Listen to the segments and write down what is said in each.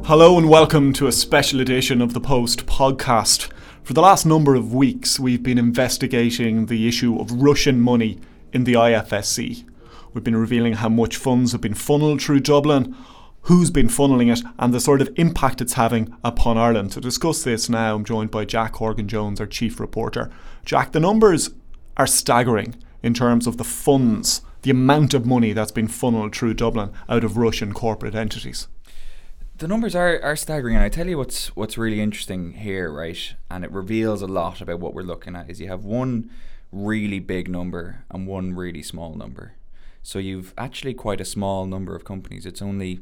Hello and welcome to a special edition of the Post podcast. For the last number of weeks, we've been investigating the issue of Russian money in the IFSC. We've been revealing how much funds have been funneled through Dublin, who's been funneling it, and the sort of impact it's having upon Ireland. To discuss this now, I'm joined by Jack Horgan-Jones, our chief reporter. Jack, the numbers are staggering in terms of the funds, the amount of money that's been funneled through Dublin out of Russian corporate entities. The numbers are staggering, and I tell you what's really interesting here, right? And it reveals a lot about what we're looking at. Is you have one really big number and one really small number. So you've actually quite a small number of companies. It's only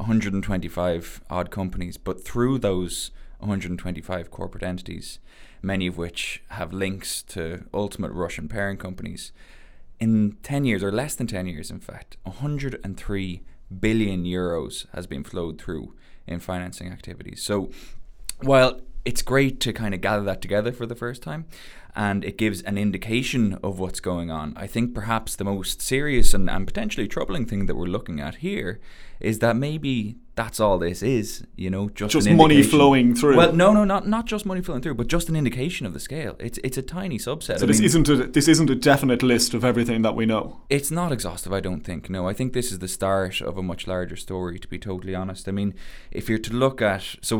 125 odd companies, but through those 125 corporate entities, many of which have links to ultimate Russian parent companies, in 10 years, or less than 10 years in fact, 103 billion euros has been flowed through in financing activities. So while it's great to kind of gather that together for the first time, and it gives an indication of what's going on, I think perhaps the most serious and potentially troubling thing that we're looking at here is that maybe that's all this is, just an money flowing through. Well, no, not just money flowing through, but just an indication of the scale. It's a tiny subset. So this isn't a definite list of everything that we know. It's not exhaustive, I don't think. No, I think this is the start of a much larger story, to be totally honest. I mean, if you're to look at, so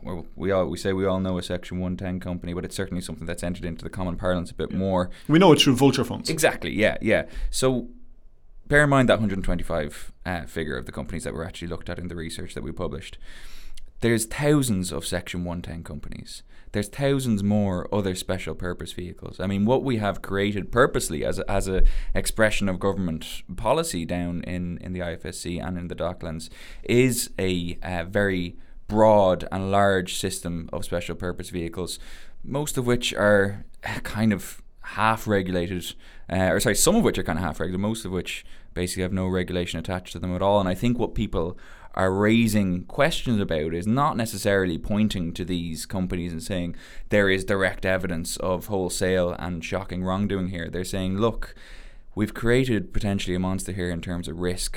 we say we all know a Section 110 company, but it's certainly something that's entered into the common parlance a bit more. We know it through vulture funds. Exactly, yeah. So bear in mind that 125 figure of the companies that were actually looked at in the research that we published. There's thousands of Section 110 companies. There's thousands more other special purpose vehicles. I mean, what we have created purposely as a expression of government policy down in the IFSC and in the Docklands is a very broad and large system of special purpose vehicles, most of which are kind of half regulated, some of which are kind of half regulated, most of which basically have no regulation attached to them at all. And I think what people are raising questions about is not necessarily pointing to these companies and saying there is direct evidence of wholesale and shocking wrongdoing here. They're saying, look, we've created potentially a monster here in terms of risk.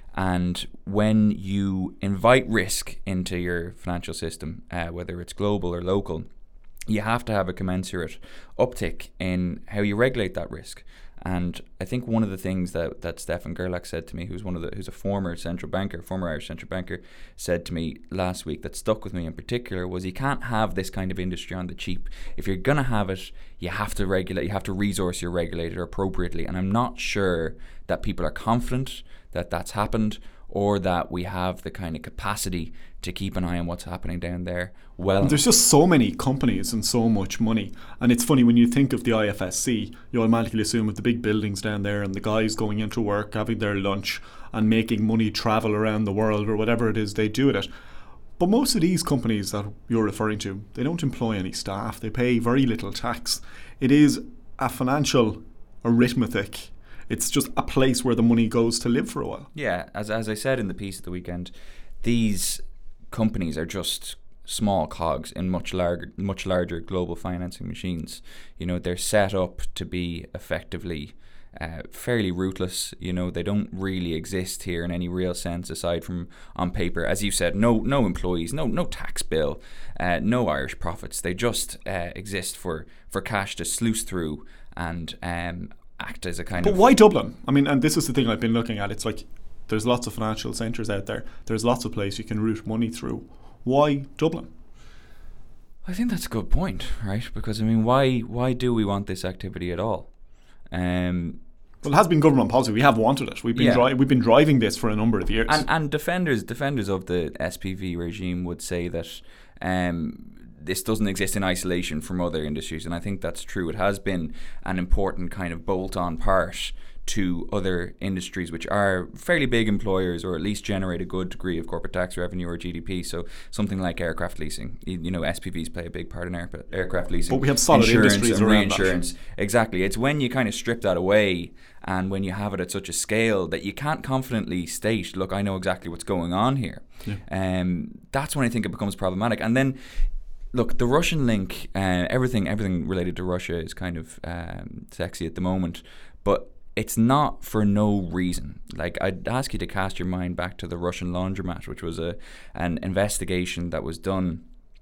And when you invite risk into your financial system, whether it's global or local, you have to have a commensurate uptick in how you regulate that risk. And I think one of the things that Stefan Gerlach said to me, who's a former Irish central banker, said to me last week that stuck with me in particular was you can't have this kind of industry on the cheap. If you're going to have it, you have to regulate, you have to resource your regulator appropriately. And I'm not sure that people are confident that that's happened, or that we have the kind of capacity to keep an eye on what's happening down there. Well, there's just so many companies and so much money. And it's funny, when you think of the IFSC, you automatically assume of the big buildings down there and the guys going into work, having their lunch and making money travel around the world or whatever it is they do at it. But most of these companies that you're referring to, they don't employ any staff. They pay very little tax. It is a financial arithmetic. It's just a place where the money goes to live for a while. Yeah, as I said in the piece at the weekend, these companies are just small cogs in much larger global financing machines. They're set up to be effectively fairly rootless. They don't really exist here in any real sense aside from on paper. As you said, no employees, no tax bill, no Irish profits. They just exist for cash to sluice through and act as a kind of... But why Dublin? I mean, and this is the thing I've been looking at. It's like there's lots of financial centres out there. There's lots of places you can route money through. Why Dublin? I think that's a good point, right? Because, I mean, why do we want this activity at all? Well, it has been government policy. We have wanted it. We've been driving this for a number of years. And defenders of the SPV regime would say that this doesn't exist in isolation from other industries, and I think that's true. It has been an important kind of bolt-on part to other industries which are fairly big employers, or at least generate a good degree of corporate tax revenue or GDP. So something like aircraft leasing, SPVs play a big part in aircraft leasing. But we have solid industries and around reinsurance. That. Exactly. It's when you kind of strip that away, and when you have it at such a scale that you can't confidently state, look, I know exactly what's going on here. Yeah. That's when I think it becomes problematic. And then, look, the Russian link, everything related to Russia is kind of sexy at the moment, but it's not for no reason. Like, I'd ask you to cast your mind back to the Russian laundromat, which was an investigation that was done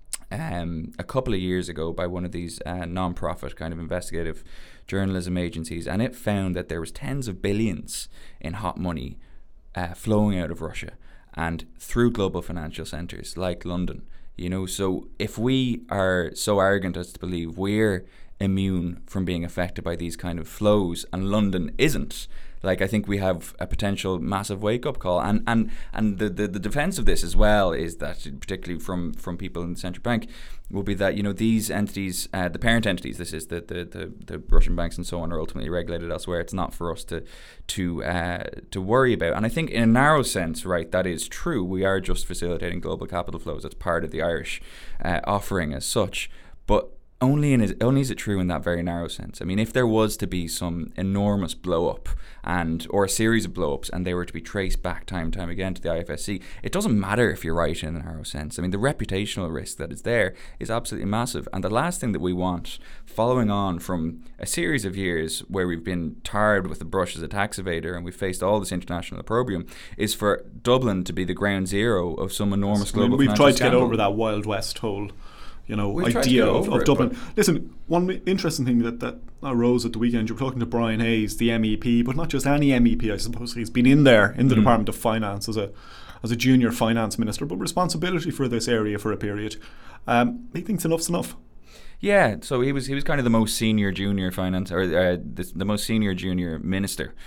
a couple of years ago by one of these non-profit kind of investigative journalism agencies, and it found that there was tens of billions in hot money flowing out of Russia and through global financial centres like London. So if we are so arrogant as to believe we're immune from being affected by these kind of flows and London isn't, like, I think we have a potential massive wake-up call. And the defence of this as well is that, particularly from people in the central bank, will be that, these entities, the parent entities, this is the Russian banks and so on, are ultimately regulated elsewhere. It's not for us to worry about. And I think in a narrow sense, right, that is true. We are just facilitating global capital flows. That's part of the Irish offering as such. But only is it true in that very narrow sense. I mean, if there was to be some enormous blow-up or a series of blow-ups and they were to be traced back time and time again to the IFSC, it doesn't matter if you're right in a narrow sense. I mean, the reputational risk that is there is absolutely massive. And the last thing that we want, following on from a series of years where we've been tarred with the brush as a tax evader and we've faced all this international opprobrium, is for Dublin to be the ground zero of some enormous global we've financial tried to scandal. get over that Wild West whole We've idea of Dublin. Listen, one interesting thing that arose at the weekend, you were talking to Brian Hayes, the MEP, but not just any MEP, I suppose. He's been in there in the Department of Finance as a junior finance minister, but responsibility for this area for a period. He thinks enough's enough. Yeah, so he was kind of the most senior junior finance, or the most senior junior minister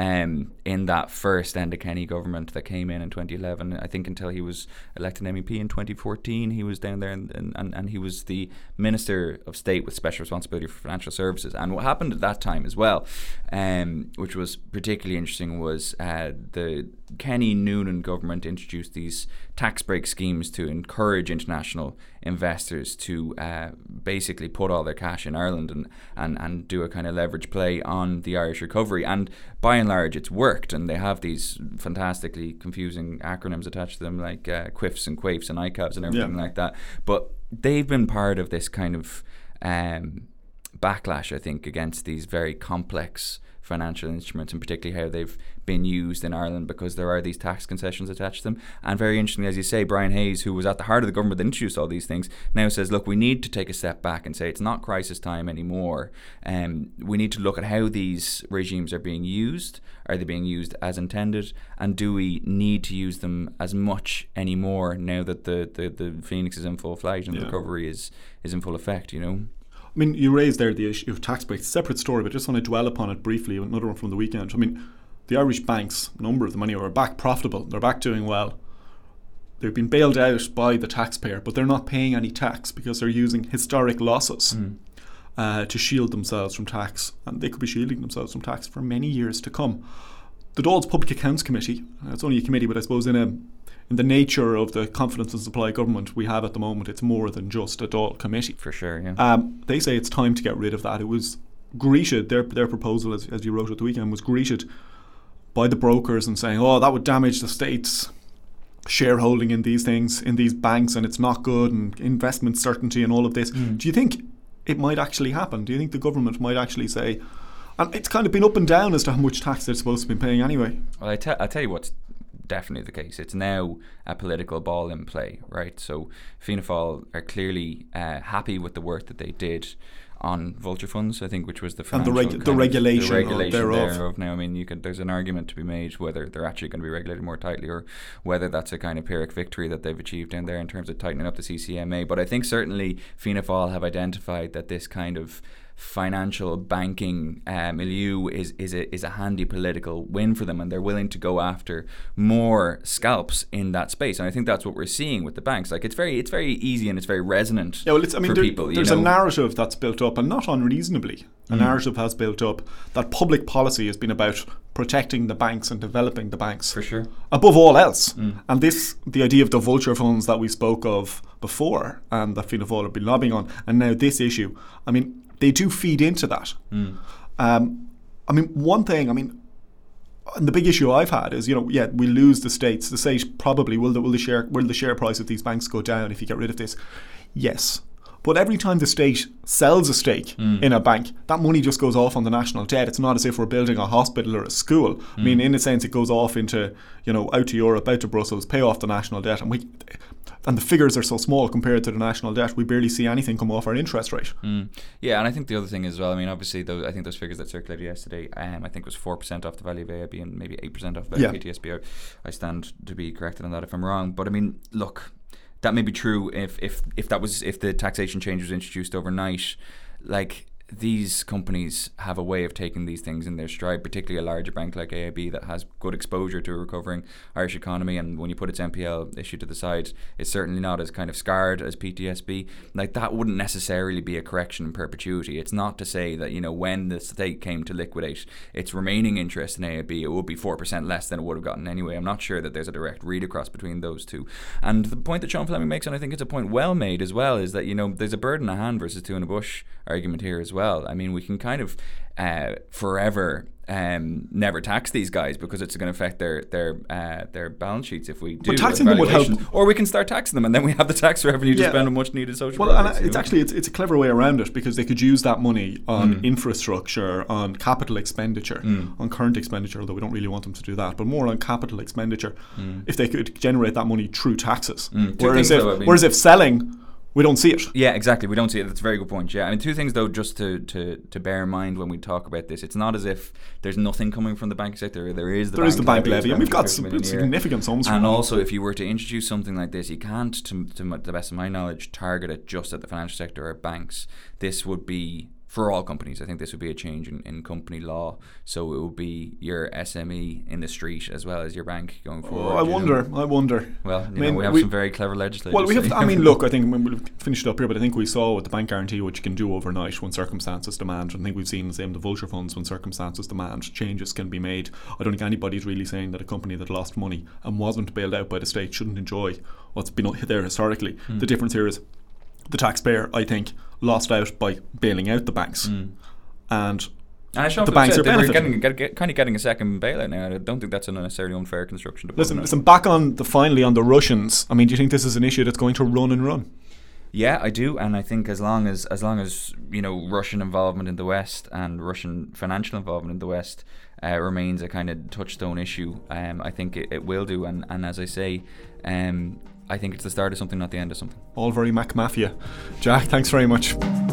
in that first Enda Kenny government that came in 2011. I think until he was elected MEP in 2014, he was down there, and he was the Minister of State with special responsibility for financial services. And what happened at that time as well, which was particularly interesting, was the Kenny-Noonan government introduced these tax break schemes to encourage international investors to basically put all their cash in Ireland and do a kind of leverage play on the Irish recovery. And by and large, it's worked, and they have these fantastically confusing acronyms attached to them, like QUIFs and QUAFs and ICAVs and everything like that. But they've been part of this kind of backlash, I think, against these very complex financial instruments, and particularly how they've been used in Ireland, because there are these tax concessions attached to them. And very interestingly, as you say, Brian Hayes, who was at the heart of the government that introduced all these things, now says, look, we need to take a step back and say it's not crisis time anymore. We need to look at how these regimes are being used. Are they being used as intended? And do we need to use them as much anymore now that the Phoenix is in full flight and the recovery is in full effect, I mean, you raised there the issue of tax breaks, separate story, but just want to dwell upon it briefly, another one from the weekend. I mean, the Irish banks, a number of them anyway, are back profitable. They're back doing well. They've been bailed out by the taxpayer, but they're not paying any tax because they're using historic losses to shield themselves from tax. And they could be shielding themselves from tax for many years to come. The Dáil's Public Accounts Committee, it's only a committee, but I suppose in the nature of the confidence and supply government we have at the moment, it's more than just a Dáil committee. For sure, yeah. They say it's time to get rid of that. It was greeted, their proposal, as you wrote at the weekend, was greeted by the brokers and saying, that would damage the state's shareholding in these things, in these banks, and it's not good, and investment certainty and all of this. Do you think it might actually happen? Do you think the government might actually say, and it's kind of been up and down as to how much tax they're supposed to be paying anyway? Well, I tell you what's definitely the case. It's now a political ball in play, right? So Fianna Fáil are clearly happy with the work that they did on vulture funds, I think, which was the financial the regulation thereof. Now, I mean, there's an argument to be made whether they're actually going to be regulated more tightly, or whether that's a kind of Pyrrhic victory that they've achieved down there in terms of tightening up the CCMA. But I think certainly Fianna Fáil have identified that this kind of financial banking milieu is a handy political win for them, and they're willing to go after more scalps in that space. And I think that's what we're seeing with the banks. Like, it's very easy and it's very resonant for people. There's a narrative that's built up, and not unreasonably. A narrative has built up that public policy has been about protecting the banks and developing the banks, for sure, above all else. And the idea of the vulture funds that we spoke of before, and that Fianna Fáil have been lobbying on, and now this issue, I mean, they do feed into that. I mean, one thing, and the big issue I've had is, we lose the states. The state probably will the share price of these banks go down if you get rid of this? Yes, But every time the state sells a stake in a bank, that money just goes off on the national debt. It's not as if we're building a hospital or a school. I mean, in a sense, it goes off into, out to Europe, out to Brussels, pay off the national debt. And the figures are so small compared to the national debt, we barely see anything come off our interest rate. Yeah, and I think the other thing as well, I mean, obviously, I think those figures that circulated yesterday, I think it was 4% off the value of AIB and maybe 8% off the value of PTSB. I stand to be corrected on that if I'm wrong. But I mean, look, that may be true if the taxation change was introduced overnight. Like, these companies have a way of taking these things in their stride, particularly a larger bank like AIB that has good exposure to a recovering Irish economy, and when you put its NPL issue to the side, it's certainly not as kind of scarred as PTSB. Like, that wouldn't necessarily be a correction in perpetuity. It's not to say that, when the state came to liquidate its remaining interest in AIB, it would be 4% less than it would have gotten anyway. I'm not sure that there's a direct read across between those two. And the point that Sean Fleming makes, and I think it's a point well made as well, is that, there's a bird in the hand versus two in the bush argument here as well. I mean, we can kind of forever never tax these guys because it's going to affect their balance sheets if we do. But taxing them would help. Or we can start taxing them, and then we have the tax revenue to spend on much needed social projects. And it's actually it's a clever way around it, because they could use that money on infrastructure, on capital expenditure, on current expenditure, although we don't really want them to do that, but more on capital expenditure, if they could generate that money through taxes. Whereas if selling, we don't see it. Yeah, exactly. We don't see it. That's a very good point. Yeah, I mean, two things though, just to bear in mind when we talk about this. It's not as if there's nothing coming from the banking sector. There is the bank levy, and we've got some significant sums. And also, if you were to introduce something like this, you can't, to the best of my knowledge, target it just at the financial sector or banks. This would be for all companies. I think this would be a change in company law. So it would be your SME in the street as well as your bank going forward. I wonder. Well, we have some very clever legislators. Well, we have. I mean, look, I think we'll finish it up here, but I think we saw with the bank guarantee what you can do overnight when circumstances demand. And I think we've seen the same with the vulture funds when circumstances demand. Changes can be made. I don't think anybody's really saying that a company that lost money and wasn't bailed out by the state shouldn't enjoy what's been there historically. The difference here is the taxpayer, I think, lost out by bailing out the banks, and the banks are benefiting. Kind of getting a second bailout now. I don't think that's a necessarily unfair construction. Listen. Back on finally on the Russians. I mean, do you think this is an issue that's going to run and run? Yeah, I do, and I think as long as Russian involvement in the West and Russian financial involvement in the West remains a kind of touchstone issue, I think it will do. And as I say, I think it's the start of something, not the end of something. All very Mac Mafia. Jack, thanks very much.